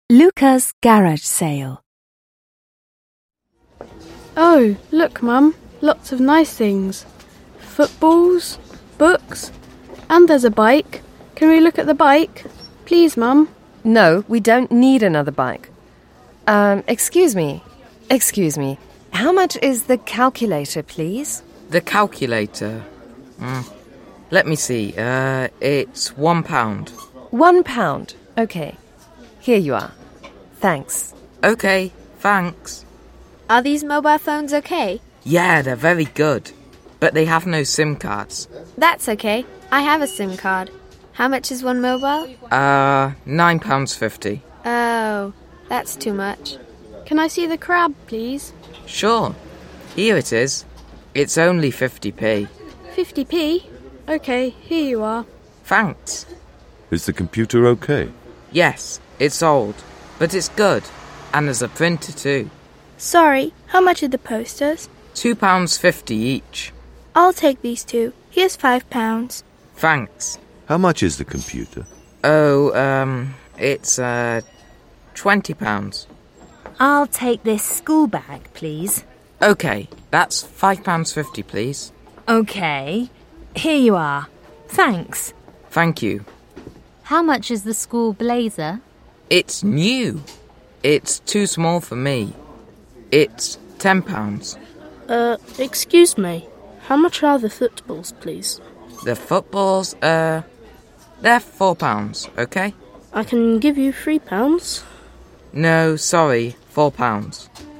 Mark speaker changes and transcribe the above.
Speaker 1: Luca's garage sale.
Speaker 2: Oh, look, Mum. Lots of nice things. Footballs, books, and there's a bike. Can we look at the bike? Please, Mum.
Speaker 3: No, we don't need another bike. Excuse me. How much is the calculator, please?
Speaker 4: The calculator? Let me see. It's £1.
Speaker 3: £1. Okay. Here you are. Thanks.
Speaker 4: Okay, thanks.
Speaker 5: Are these mobile phones okay?
Speaker 4: Yeah, they're very good. But they have no SIM cards.
Speaker 5: That's okay. I have a SIM card. How much is one mobile?
Speaker 4: £9.50.
Speaker 5: Oh, that's too much.
Speaker 2: Can I see the crab, please?
Speaker 4: Sure. Here it is. It's only 50p.
Speaker 2: 50p? Okay, here you are.
Speaker 4: Thanks.
Speaker 6: Is the computer okay?
Speaker 4: Yes, it's old, but it's good. And there's a printer too.
Speaker 7: Sorry, how much are the posters?
Speaker 4: £2.50 each.
Speaker 7: I'll take these two. Here's £5.
Speaker 4: Thanks.
Speaker 6: How much is the computer?
Speaker 4: It's £20.
Speaker 1: I'll take this school bag, please.
Speaker 4: Okay, that's £5.50, please.
Speaker 1: Okay, here you are. Thanks.
Speaker 4: Thank you.
Speaker 8: How much is the school blazer?
Speaker 4: It's new. It's too small for me. It's £10.
Speaker 9: Excuse me. How much are the footballs, please?
Speaker 4: The footballs, they're £4, okay?
Speaker 9: I can give you £3.
Speaker 4: No, sorry, £4.